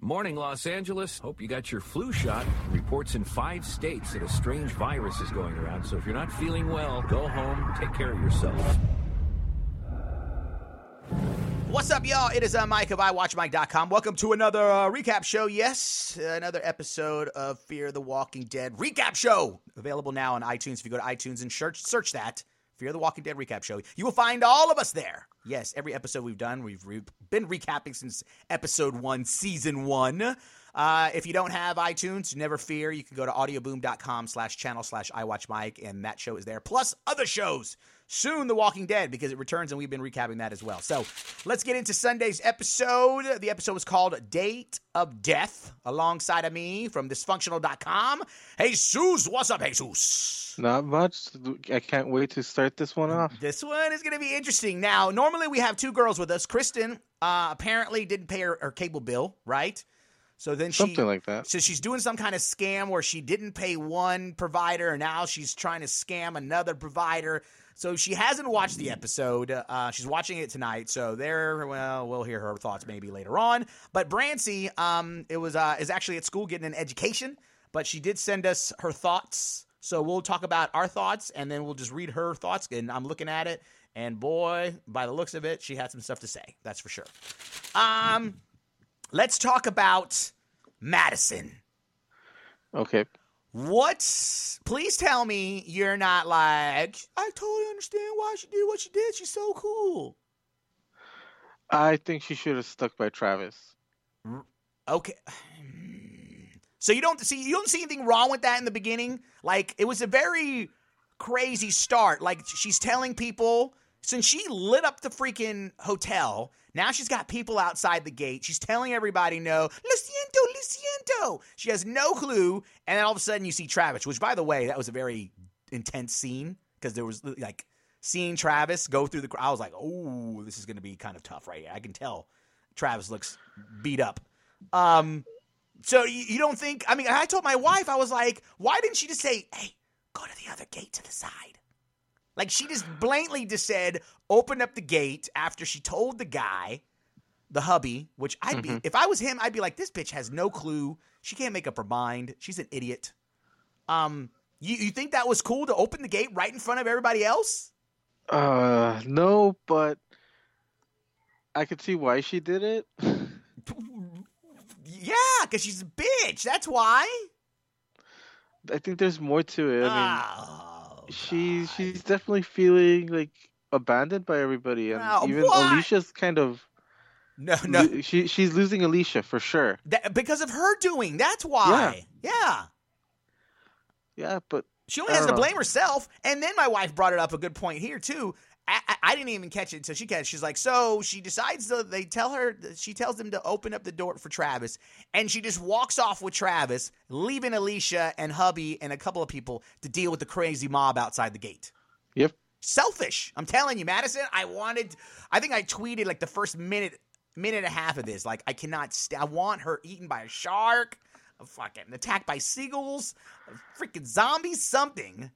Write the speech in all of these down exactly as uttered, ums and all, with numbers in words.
Morning, Los Angeles. Hope you got your flu shot. Reports in five states that a strange virus is going around. So if you're not feeling well, go home, take care of yourself. What's up, y'all? It is uh, Mike of I Watch Mike dot com. Welcome to another uh, recap show. Yes, another episode of Fear the Walking Dead recap show. Available now on iTunes. If you go to iTunes and search, search that, Fear the Walking Dead recap show, you will find all of us there. Yes, every episode we've done, we've re- been recapping since episode one, season one. Uh, if you don't have iTunes, never fear. You can go to audioboom.com slash channel slash iWatchMike, and that show is there. Plus other shows. Soon The Walking Dead, because it returns, and we've been recapping that as well. So let's get into Sunday's episode. The episode was called Date of Death, alongside of me from dysfunctional dot com. Jesus, what's up, Jesus? Not much. I can't wait to start this one off. This one is going to be interesting. Now, normally we have two girls with us. Kristen uh, apparently didn't pay her, her cable bill, right? So then she, Something like that. So she's doing some kind of scam where she didn't pay one provider, and now she's trying to scam another provider. So she hasn't watched the episode. Uh, she's watching it tonight. So there, well, we'll hear her thoughts maybe later on. But Brancy, um, it was uh, is actually at school getting an education, but she did send us her thoughts. So we'll talk about our thoughts, and then we'll just read her thoughts. And I'm looking at it, and boy, by the looks of it, she had some stuff to say. That's for sure. Um, let's talk about Madison. Okay. What? Please tell me you're not like, I totally understand why she did what she did. She's so cool. I think she should have stuck by Travis. Okay. So you don't see you don't see anything wrong with that in the beginning? Like, it was a very crazy start. Like, she's telling people, since she lit up the freaking hotel, now she's got people outside the gate. She's telling everybody, no, lo siento, lo siento. She has no clue. And then all of a sudden you see Travis, which, by the way, that was a very intense scene, because there was, like, seeing Travis go through the crowd. I was like, oh, this is going to be kind of tough right here. I can tell Travis looks beat up. Um, so you, you don't think, I mean, I told my wife, I was like, why didn't she just say, hey, go to the other gate to the side? Like, she just blatantly just said, open up the gate after she told the guy, the hubby, which I'd mm-hmm. be, if I was him, I'd be like, this bitch has no clue. She can't make up her mind. She's an idiot. Um, you, you think that was cool to open the gate right in front of everybody else? Uh, no, but I could see why she did it. Yeah, because she's a bitch. That's why. I think there's more to it. I mean, oh, she's she's definitely feeling like abandoned by everybody, and oh, even what? Alicia's kind of no no. Lo- she she's losing Alicia for sure. That, because of her doing. That's why. Yeah. Yeah. Yeah, but she only has to know. blame herself. And then my wife brought it up a good point here too. I, I, I didn't even catch it until she catch. She's like, so she decides to. They tell her. She tells them to open up the door for Travis, and she just walks off with Travis, leaving Alicia and hubby and a couple of people to deal with the crazy mob outside the gate. Yep. Selfish. I'm telling you, Madison. I wanted. I think I tweeted like the first minute, minute and a half of this. Like, I cannot. St- I want her eaten by a shark, a fucking attacked by seagulls, a freaking zombies, something.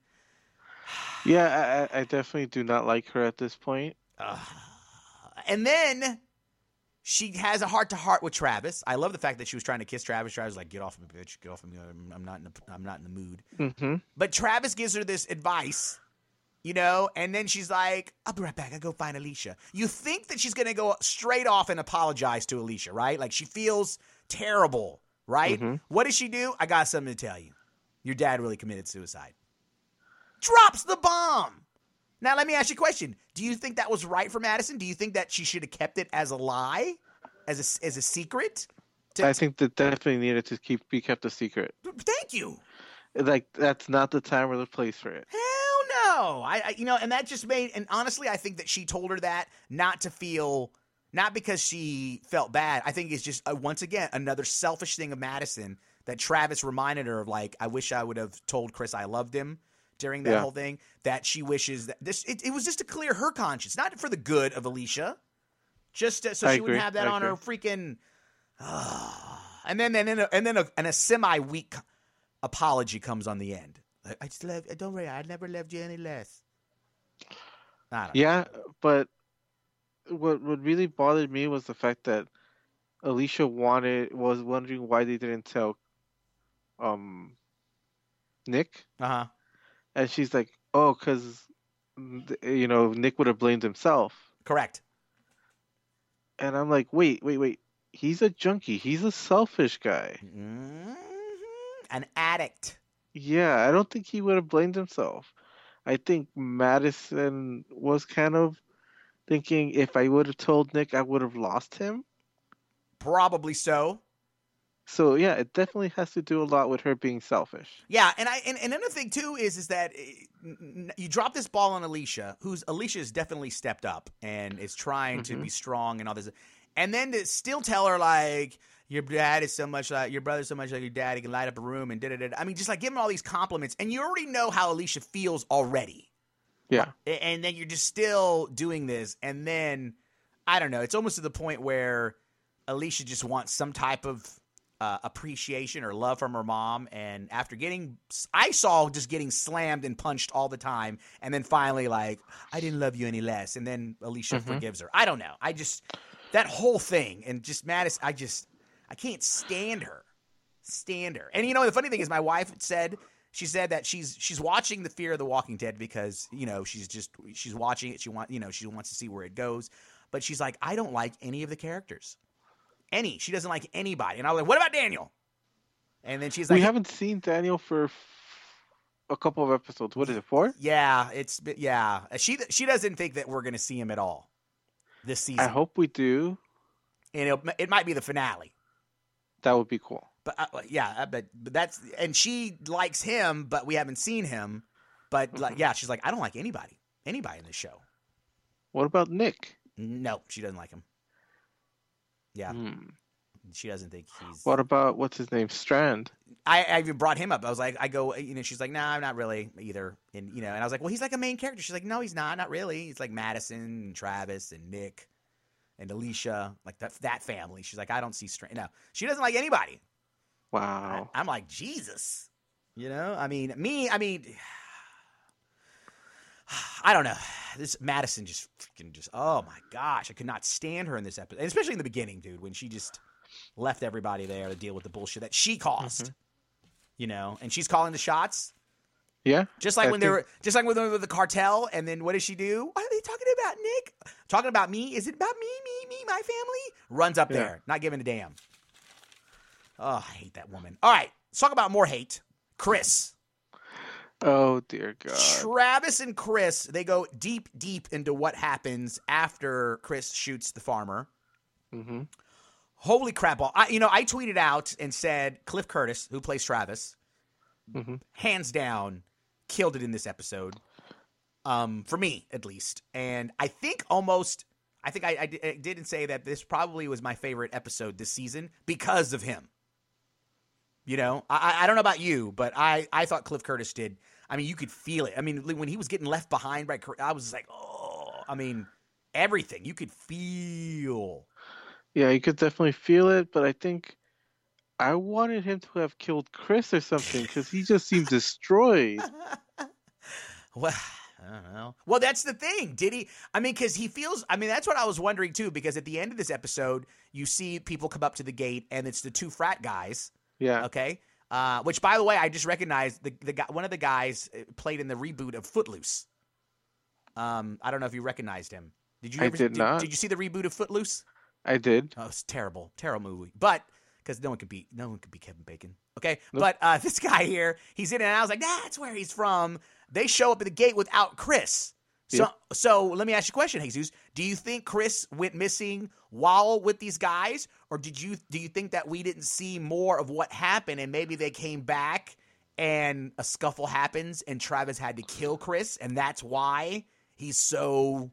Yeah, I, I definitely do not like her at this point. Uh, and then she has a heart-to-heart with Travis. I love the fact that she was trying to kiss Travis. Travis was like, "Get off of me, bitch! Get off of me! I'm not in the, I'm not in the mood." Mm-hmm. But Travis gives her this advice, you know, and then she's like, "I'll be right back. I go find Alicia." You think that she's gonna go straight off and apologize to Alicia, right? Like, she feels terrible, right? Mm-hmm. What does she do? I got something to tell you. Your dad really committed suicide. Drops the bomb. Now, let me ask you a question. Do you think that was right for Madison? Do you think that she should have kept it as a lie, as a, as a secret? To, I think that definitely needed to keep be kept a secret. Thank you. Like, that's not the time or the place for it. Hell no. I, I you know, and that just made, and honestly, I think that she told her that not to feel, not because she felt bad. I think it's just, uh, once again, another selfish thing of Madison that Travis reminded her of, like, I wish I would have told Chris I loved him during that yeah. whole thing, that she wishes that this, it, it was just to clear her conscience, not for the good of Alicia, just to, so I she agree. wouldn't have that I on agree. her freaking, uh, and then, and then, a, and then a, and a semi-weak apology comes on the end. I, I just love, don't worry, I never loved you any less. I don't yeah, know. but what what really bothered me was the fact that Alicia wanted was wondering why they didn't tell um Nick, Uh huh. and she's like, "Oh, because you know Nick would have blamed himself." Correct. And I'm like, "Wait, wait, wait. He's a junkie. He's a selfish guy. Mm-hmm. An addict. Yeah, I don't think he would have blamed himself. I think Madison was kind of thinking if I would have told Nick, I would have lost him. Probably so. So yeah, it definitely has to do a lot with her being selfish. Yeah, and I and, and another thing too is is that uh, you drop this ball on Alicia, who's Alicia has definitely stepped up and is trying mm-hmm. to be strong and all this, and then to still tell her like your dad is so much like your brother's so much like your dad, he can light up a room and da da da. I mean, just like give him all these compliments, and you already know how Alicia feels already. Yeah, and then you're just still doing this, and then I don't know. It's almost to the point where Alicia just wants some type of Uh, appreciation or love from her mom, and after getting I saw just getting slammed and punched all the time, and then finally like I didn't love you any less, and then Alicia mm-hmm. forgives her. I don't know, I just that whole thing, and just Madison, I just I can't stand her stand her and you know the funny thing is my wife said she said that she's she's watching the Fear of the Walking Dead because you know she's just she's watching it, she want you know she wants to see where it goes, but she's like, I don't like any of the characters. Any. She doesn't like anybody. And I was like, what about Daniel? And then she's like... We haven't seen Daniel for a couple of episodes. What is it, four? Yeah, it's... Yeah. She she doesn't think that we're going to see him at all this season. I hope we do. And it, it might be the finale. That would be cool. But uh, yeah, but, but that's... And she likes him, but we haven't seen him. But mm-hmm. like, yeah, she's like, I don't like anybody. Anybody in this show. What about Nick? No, she doesn't like him. Yeah, hmm. She doesn't think he's... What about, what's his name, Strand? I, I even brought him up. I was like, I go, you know, she's like, nah, not really either. And, you know, and I was like, well, he's like a main character. She's like, no, he's not, not really. He's like Madison and Travis and Nick and Alicia, like that, that family. She's like, I don't see Strand. No, she doesn't like anybody. Wow. I, I'm like, Jesus. You know, I mean, me, I mean... I don't know. This Madison just freaking just, oh my gosh. I could not stand her in this episode. And especially in the beginning, dude, when she just left everybody there to deal with the bullshit that she caused. Mm-hmm. You know, and she's calling the shots. Yeah. Just like I when think... they were, just like when they were with the cartel. And then what does she do? Are they talking about Nick? Talking about me? Is it about me, me, me, my family? Runs up yeah. there, not giving a damn. Oh, I hate that woman. All right. Let's talk about more hate. Chris. Oh, dear God. Travis and Chris, they go deep, deep into what happens after Chris shoots the farmer. Mm-hmm. Holy crap. I, you know, I tweeted out and said Cliff Curtis, who plays Travis, mm-hmm. hands down, killed it in this episode. Um, for me, at least. And I think almost, I think I, I, I didn't say that this probably was my favorite episode this season because of him. You know, I, I don't know about you, but I, I thought Cliff Curtis did. I mean, you could feel it. I mean, when he was getting left behind by Curtis, I was like, oh, I mean, everything. You could feel. Yeah, you could definitely feel it, but I think I wanted him to have killed Chris or something because he just seemed destroyed. Well, I don't know. Well, that's the thing. Did he? I mean, because he feels, I mean, that's what I was wondering too, because at the end of this episode, you see people come up to the gate and it's the two frat guys. Yeah. Okay. Uh, which, by the way, I just recognized the the guy, one of the guys played in the reboot of Footloose. Um, I don't know if you recognized him. Did you? I ever, did, did not. Did you see the reboot of Footloose? I did. Oh, it's terrible, terrible movie. But because no one could beat no one could beat Kevin Bacon. Okay. Nope. But uh, this guy here, he's in it, and I was like, that's where he's from. They show up at the gate without Chris. So, Yep. so let me ask you a question, Jesus. Do you think Chris went missing while with these guys, or did you do you think that we didn't see more of what happened, and maybe they came back and a scuffle happens, and Travis had to kill Chris, and that's why he's so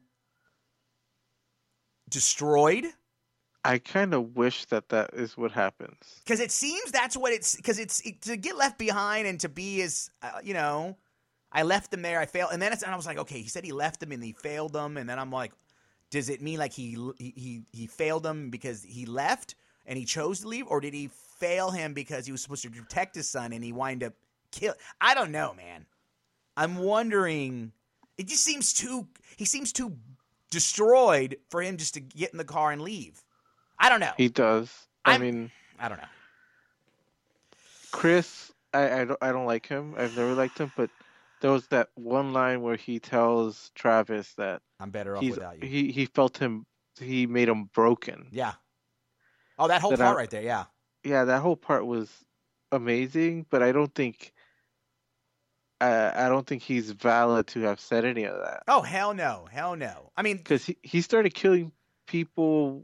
destroyed? I kind of wish that that is what happens. Because it seems that's what it's. Because it's it, to get left behind and to be as uh, you know. I left him there. I failed, and then it's, and I was like, okay. He said he left him and he failed them, and then I'm like, does it mean like he he he failed him because he left and he chose to leave, or did he fail him because he was supposed to protect his son and he wind up kill? I don't know, man. I'm wondering. It just seems too. He seems too destroyed for him just to get in the car and leave. I don't know. He does. I I'm- mean, I don't know. Chris, I, I don't I don't like him. I've never liked him, but there was that one line where he tells Travis that I'm better off he's without you. he he felt him he made him broken. Yeah. Oh, that whole That part I- right there. Yeah. Yeah, that whole part was amazing, but I don't think I I don't think he's valid to have said any of that Oh, hell no. Hell no. I mean, because he he started killing people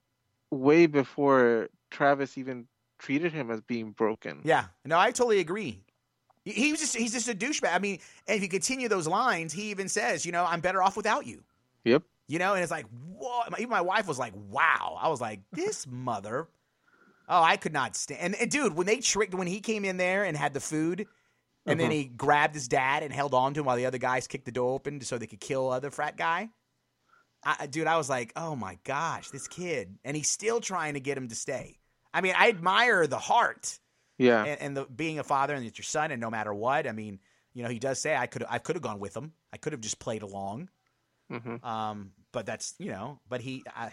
way before Travis even treated him as being broken. yeah. No, I totally agree. He, he was just he's just a douchebag. I mean, and if you continue those lines, he even says, you know, I'm better off without you. Yep. You know, and it's like, whoa. Even my wife was like, wow. I was like, this mother. Oh, I could not stand. And, and dude, when they tricked, when he came in there and had the food, and then Uh-huh. he grabbed his dad and held on to him while the other guys kicked the door open so they could kill other frat guy. I, dude, I was like, oh my gosh, this kid. And he's still trying to get him to stay. I mean, I admire the heart Yeah. and, and the being a father and it's your son, and no matter what, I mean, you know, he does say I could I could have gone with him. I could have just played along. hmm Um, but that's, you know, but he, I,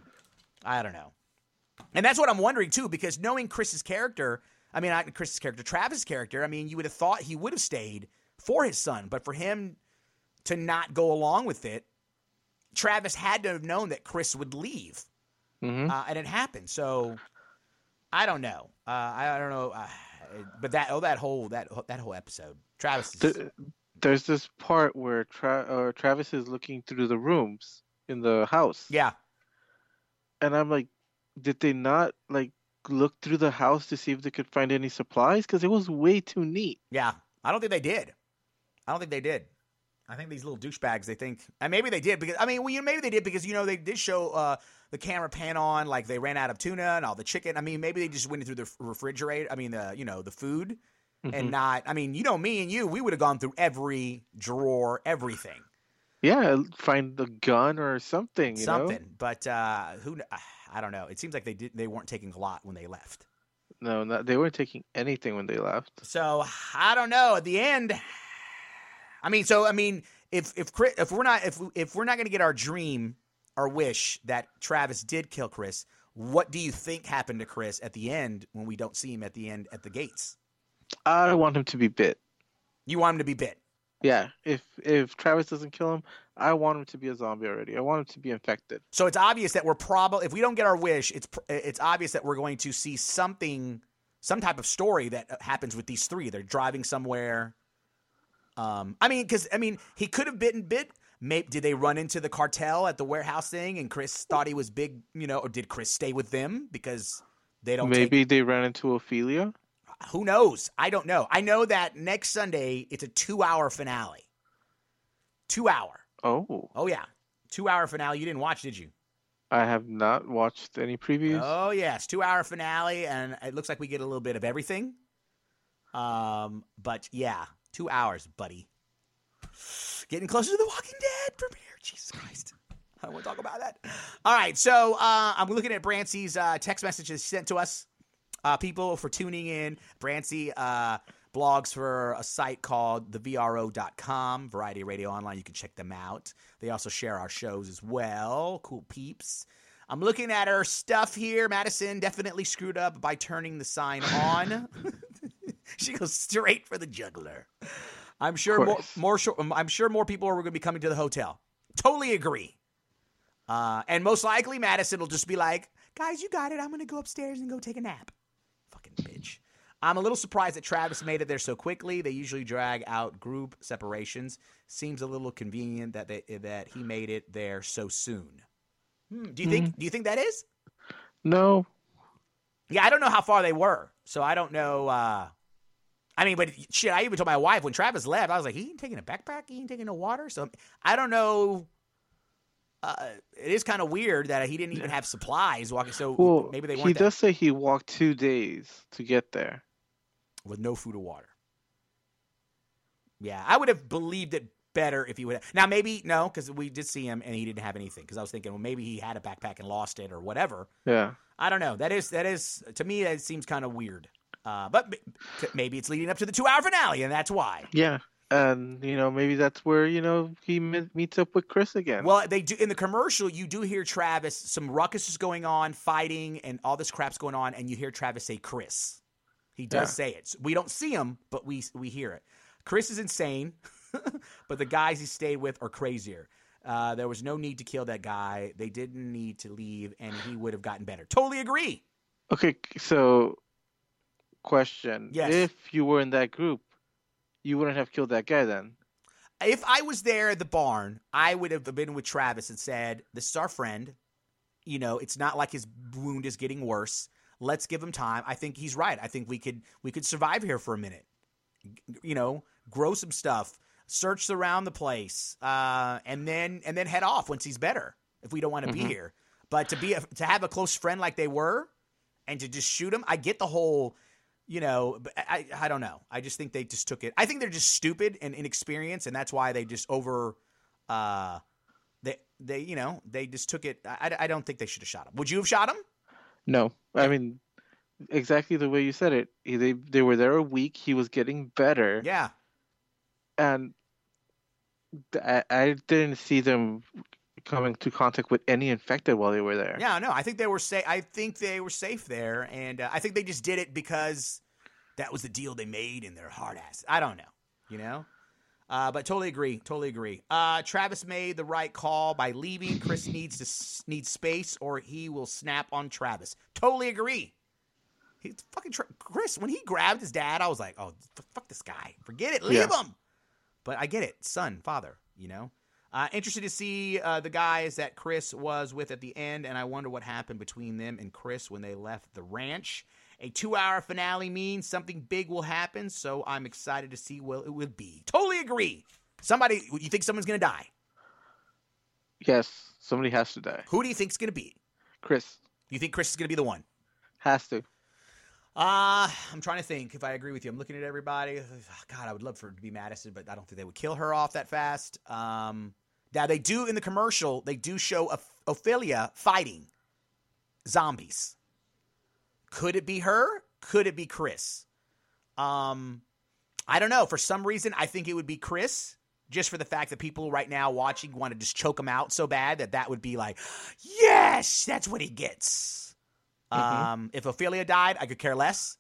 I don't know. And that's what I'm wondering too, because knowing Chris's character, I mean, not Chris's character, Travis' character, I mean, you would have thought he would have stayed for his son, but for him to not go along with it, Travis had to have known that Chris would leave, hmm uh, and it happened. So I don't know. Uh, I, I don't know. Uh, but that, oh, that whole, that, that whole episode, Travis is, Th- There's this part where Tra- uh, Travis is looking through the rooms in the house. yeah. And I'm like, did they not like look through the house to see if they could find any supplies? Because it was way too neat. Yeah, I don't think they did. I don't think they did. I think these little douchebags, they think, and maybe they did because I mean, well, you know, maybe they did because you know they did show uh, the camera pan on like they ran out of tuna and all the chicken. I mean, maybe they just went through the refrigerator. I mean, the you know the food, Mhm. and not. I mean, you know, me and you, we would have gone through every drawer, everything, Yeah, find the gun or something. You something. know? But uh, who? kn- I don't know. It seems like they did. They weren't taking a lot when they left. No, not, they weren't taking anything when they left. So I don't know. At the end, I mean, so I mean, if if Chris, if we're not if if we're not going to get our dream, our wish that Travis did kill Chris, what do you think happened to Chris at the end when we don't see him at the end at the gates? I want him to be bit. You want him to be bit. Yeah, if if Travis doesn't kill him, I want him to be a zombie already. I want him to be infected. So it's obvious that we're probably if we don't get our wish, it's it's obvious that we're going to see something, some type of story that happens with these three. They're driving somewhere. Um, I mean, because I mean, he could have bitten bit. Maybe did they run into the cartel at the warehouse thing, and Chris thought he was big, you know, or did Chris stay with them because they don't? Maybe Take, they ran into Ophelia. who knows? I don't know. I know that next Sunday it's a two-hour finale. Two hour. Oh, Oh yeah, two-hour finale. You didn't watch, did you? I have not watched any previews. Oh yes, two-hour finale, and it looks like we get a little bit of everything. Um, but yeah, two hours, buddy. Getting closer to The Walking Dead premiere. Jesus Christ. I don't want to talk about that. All right, so uh, I'm looking at Brancy's uh, text messages sent to us. Uh, people for tuning in. Brancy uh, blogs for a site called the V R O dot com, Variety Radio Online. You can check them out. They also share our shows as well. Cool peeps. I'm looking at her stuff here. Madison definitely screwed up by turning the sign on. She goes straight for the juggler. I'm sure more, course. more. sure- I'm sure more people are going to be coming to the hotel. Totally agree. Uh, and most likely, Madison will just be like, "Guys, you got it. I'm going to go upstairs and go take a nap." Fucking bitch. I'm a little surprised that Travis made it there so quickly. They usually drag out group separations. Seems a little convenient that they that he made it there so soon. Hmm, do you think? Do you think that is? No, Yeah, I don't know how far they were, so I don't know. Uh, I mean, but shit, I even told my wife when Travis left, I was like, he ain't taking a backpack, he ain't taking no water. So I don't know. Uh, it is kind of weird that he didn't even have supplies walking. So well, maybe they he weren't does say he walked two days to get there. there with no food or water. Yeah, I would have believed it better if he would have. Now, maybe, no, because we did see him and he didn't have anything. Because I was thinking, well, maybe he had a backpack and lost it or whatever. Yeah. I don't know. That is, that is to me, that seems kind of weird. Uh, but maybe it's leading up to the two-hour finale, and that's why. Yeah. And you know, maybe that's where you know he me- meets up with Chris again. Well, they do in the commercial. You do hear Travis. Some ruckus is going on, fighting, and all this crap's going on, and you hear Travis say Chris. He does Yeah. say it. We don't see him, but we we hear it. Chris is insane, but the guys he stayed with are crazier. Uh, there was no need to kill that guy. They didn't need to leave, and he would have gotten better. Totally agree. Okay, so question: Yes. If you were in that group, you wouldn't have killed that guy then. If I was there at the barn, I would have been with Travis and said, "This is our friend. You know, it's not like his wound is getting worse. Let's give him time." I think he's right. I think we could we could survive here for a minute. You know, grow some stuff, search around the place, uh, and then and then head off once he's better. If we don't want to Mhm. be here, but to be a, to have a close friend like they were, and to just shoot him, I get the whole. You know, but I I don't know. I just think they just took it. I think they're just stupid and inexperienced, and that's why they just over. Uh, they they you know they just took it. I, I don't think they should have shot him. Would you have shot him? No, I mean exactly the way you said it. He- They they were there a week. He was getting better, Yeah. and th- I, I didn't see them coming to contact with any infected while they were there. Yeah, no, I think they were safe. I think they were safe there, and uh, I think they just did it because that was the deal they made in their hard ass. I don't know, you know, uh, but totally agree. Totally agree. Uh, Travis made the right call by leaving. Chris needs to s- needs space, or he will snap on Travis. Totally agree. He's fucking tra- Chris. When he grabbed his dad, I was like, "Oh, f- fuck this guy. Forget it. Leave Yeah. him." But I get it, son, father. You know. Uh, interested to see uh, the guys that Chris was with at the end, and I wonder what happened between them and Chris when they left the ranch. A two-hour finale means something big will happen, so I'm excited to see what it will be. Totally agree. Somebody, you think someone's going to die? Yes, somebody has to die. Who do you think's going to be? Chris You think Chris is going to be the one? has to. Uh, I'm trying to think if I agree with you. I'm looking at everybody. God, I would love for it to be Madison, but I don't think they would kill her off that fast. Um, now, they do in the commercial, they do show Oph- Ophelia fighting zombies. Could it be her? Could it be Chris? Um, I don't know. For some reason, I think it would be Chris, just for the fact that people right now watching want to just choke him out so bad that that would be like, yes, that's what he gets. Mhm. Um, if Ophelia died, I could care less.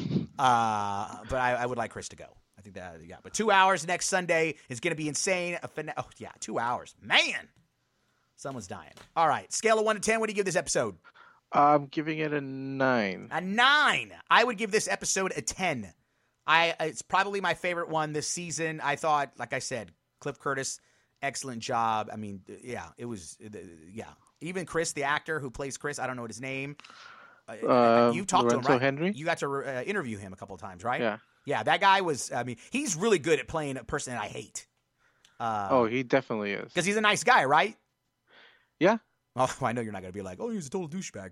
Uh, but I, I would like Chris to go. I think that, yeah. But two hours next Sunday is going to be insane. A fina- oh, yeah, two hours. Man, someone's dying. All right. Scale of one to ten. What do you give this episode? I'm giving it a nine. A nine. I would give this episode a ten. I It's probably my favorite one this season. I thought, like I said, Cliff Curtis, excellent job. I mean, yeah, it was, yeah. Even Chris, the actor who plays Chris, I don't know what his name. Uh, you talked Lorenzo to him, right? Henry? You got to uh, interview him a couple of times, right? Yeah. Yeah, that guy was, I mean, he's really good at playing a person that I hate. Uh, Oh, he definitely is. Because he's a nice guy, right? Yeah. Oh, I know you're not going to be like, oh, he's a total douchebag.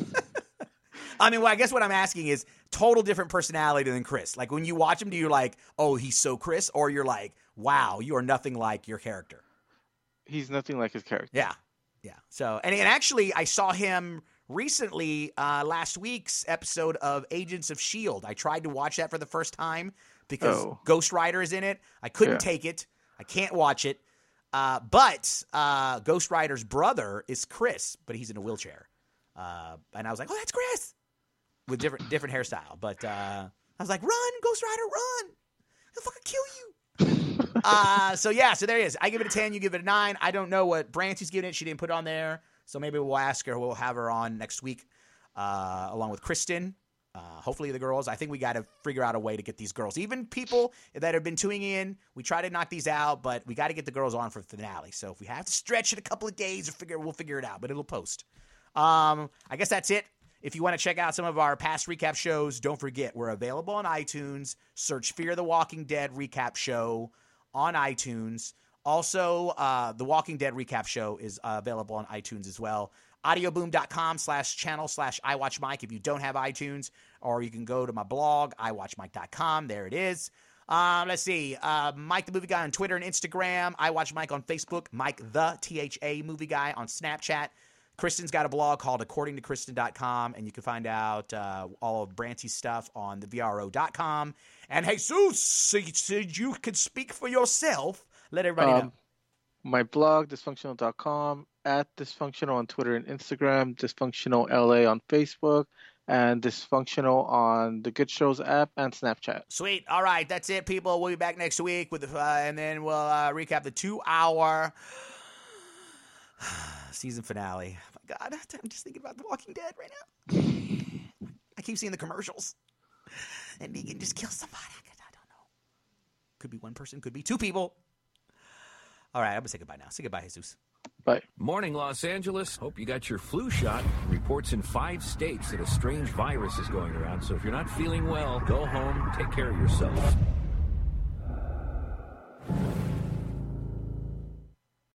I mean, well, I guess what I'm asking is total different personality than Chris. Like, when you watch him, do you like, oh, he's so Chris? Or you're like, wow, you are nothing like your character. He's nothing like his character. Yeah. Yeah. So, and, and actually, I saw him recently, uh, last week's episode of Agents of S H I E L D. I tried to watch that for the first time because Oh. Ghost Rider is in it. I couldn't Yeah. take it. I can't watch it. Uh, but uh, Ghost Rider's brother is Chris, but he's in a wheelchair. Uh, and I was like, oh, that's Chris. With different different hairstyle. But uh, I was like, run, Ghost Rider, run. He'll fucking kill you. uh, so, yeah, so there he is. I give it a ten. You give it a nine. I don't know what Brancy's giving it. She didn't put it on there. So maybe we'll ask her. We'll have her on next week uh, along with Kristen. Uh, hopefully the girls. I think we got to figure out a way to get these girls. Even people that have been tuning in, we try to knock these out, but we got to get the girls on for the finale. So if we have to stretch it a couple of days, or figure, we'll figure it out, but it'll post. Um, I guess that's it. If you want to check out some of our past recap shows, don't forget we're available on iTunes. Search Fear the Walking Dead Recap Show on iTunes. Also, uh, the Walking Dead Recap Show is uh, available on iTunes as well. audioboom.com slash channel slash iWatchMike if you don't have iTunes, or you can go to my blog, i watch mike dot com. There it is. Um, let's see. Uh, Mike the Movie Guy on Twitter and Instagram. iWatchMike on Facebook. Mike the T H A Movie Guy on Snapchat. Kristen's got a blog called according to kristen dot com, and you can find out uh, all of Branty's stuff on the V R O dot com. And Jesus, so you can speak for yourself. Let everybody um, know. My blog, dysfunctional dot com, at Dysfunctional on Twitter and Instagram, Dysfunctional L A on Facebook, and Dysfunctional on the Good Shows app and Snapchat. Sweet. All right, that's it, people. We'll be back next week with the, uh, and then we'll uh, recap the two-hour season finale. Oh my God, I'm just thinking about The Walking Dead right now. I keep seeing the commercials, and Negan just kills somebody. I don't know. Could be one person. Could be two people. All right, I'm gonna say goodbye now. Say goodbye, Jesus. Bye. Morning, Los Angeles. Hope you got your flu shot. Reports in five states that a strange virus is going around. So if you're not feeling well, go home, take care of yourself.